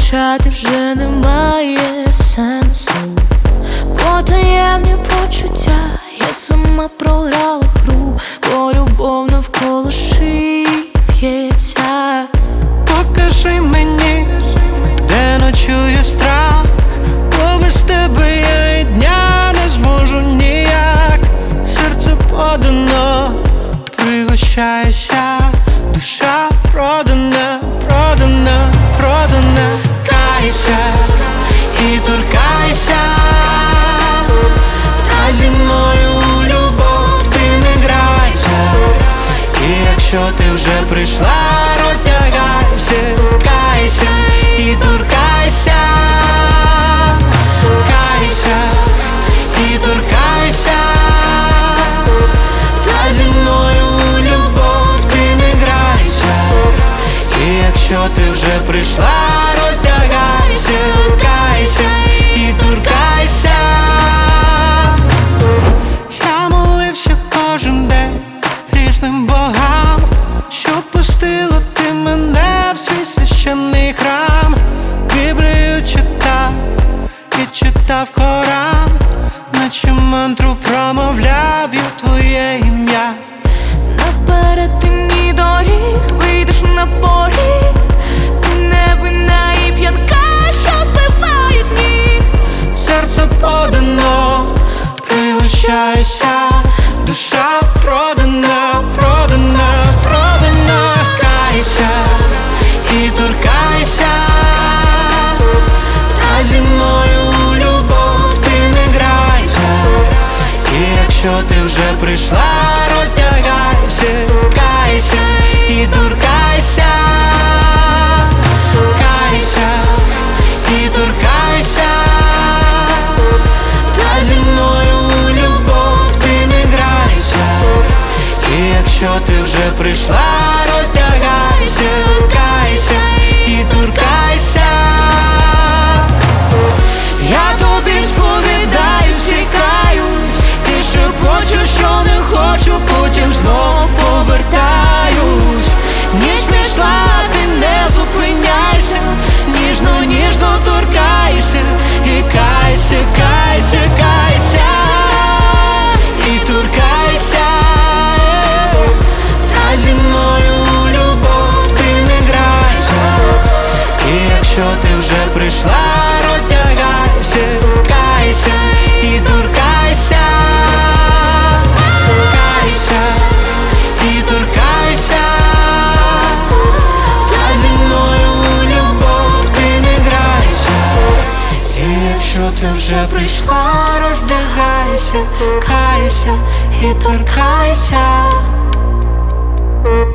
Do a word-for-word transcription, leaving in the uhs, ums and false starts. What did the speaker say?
мовчати вже немає сенсу. Потаємні почуття, я сама програла гру, бо любов навколо шиї в'ється. Покажи мені, де ночує страх, бо без тебе я і дня не зможу ніяк. Серце подано, пригощаєшся, душа продана, продана, продана. Кайся і торкайся, та зі мною у любов ти не грайся. І якщо ти вже прийшла, роздягайся, кайся і торкайся, кайся і торкайся, та зі мною у любов ти не грайся. І якщо ти вже прийшла, роздягайся, кайся і торкайся. Я молився кожен день різним богам, щоб пустила ти мене в свій священний храм. Біблію читав і читав Коран, наче мантру промовляв я твоє ім'я. На перетині доріг вийдеш на поріг, ти невинна і п'янка, що збиває з ніг. Серце подано, пригощайся, душа продана, продана, продана. Кайся і торкайся, та зі мною у любов ти не грайся. І якщо ти вже прийшла, роздягайся, кайся і торкайся, кайся і торкайся, та зі мною у любов ти не грайся. І якщо ти вже прийшла, роздягайся, кайся і торкайся. Я тобі сповідаюсь і каюсь, ти шепочу, що не хочу, потім знов повертаюсь. Ніж пішла, ти не зупиняйся, ніжно, ніжно торкайся, і кайся, кайся, кайся, і торкайся, та зі мною у любов ти не грайся. І якщо ти вже прийшла, роздягайся, кайся і торкайся, кайся і торкайся, та зі мною у любов ти не грайся. І якщо ти вже прийшла, роздягайся, кайся і торкайся.